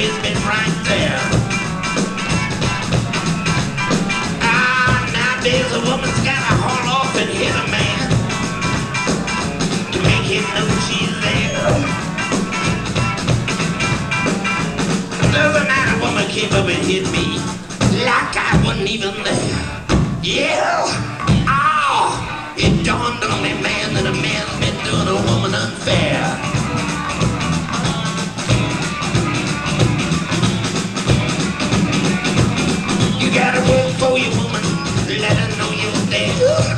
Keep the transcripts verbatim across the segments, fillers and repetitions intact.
has been right there. Ah, nowadays a woman's gotta haul off and hit a man to make him know she's there. The other night a woman came up and hit me like I wasn't even there. Yeah, oh, it dawned on me, man, that a man's been doing a woman unfair. You gotta work for your woman, let her know you're there.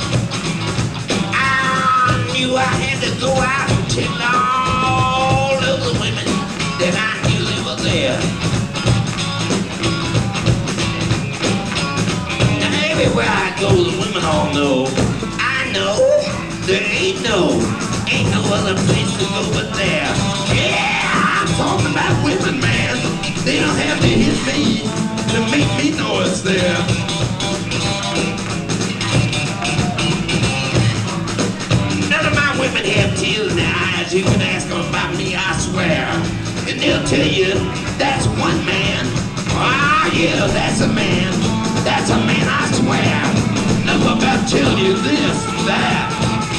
I knew I had to go out and tell all of the women that I knew they were there. Everywhere I go, the women all know. I know there ain't no, ain't no other place to go but there. Yeah, I'm talking about women, man. They don't have to hit me to make me know it's there. None of my women have tears in their eyes. You can ask them about me, I swear. And they'll tell you, that's one man. Ah, yeah, that's a man. That's a man, I swear. Never about to tell you this, that.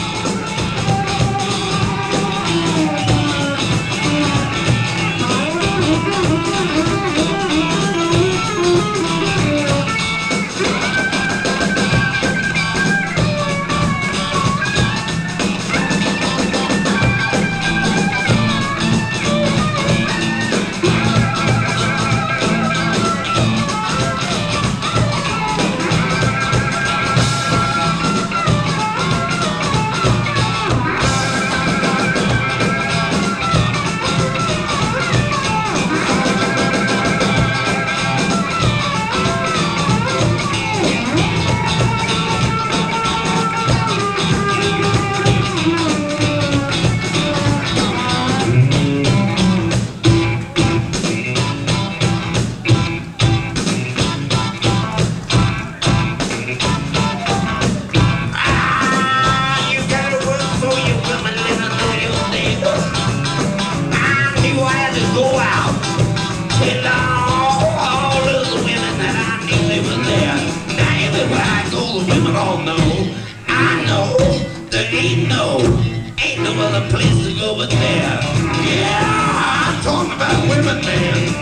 Ain't no, ain't no other place to go but there. Yeah, I'm talking about women, man.